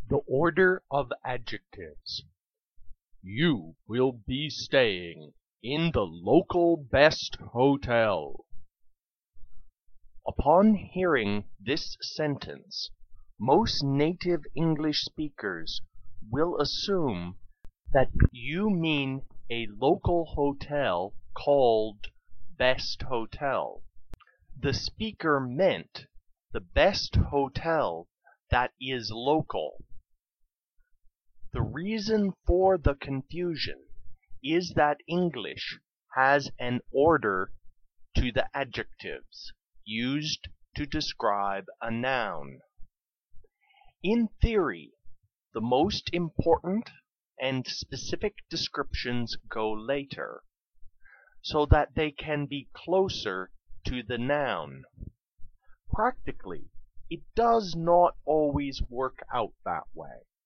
The order of adjectives. You will be staying in the local best hotel. Upon hearing this sentence, most native English speakers will assume that you mean a local hotel called Best Hotel. The speaker meant the best hotel that is local. The reason for the confusion is that English has an order to the adjectives used to describe a noun. In theory, the most important and specific descriptions go later, so that they can be closer to the noun. Practically, it does not always work out that way.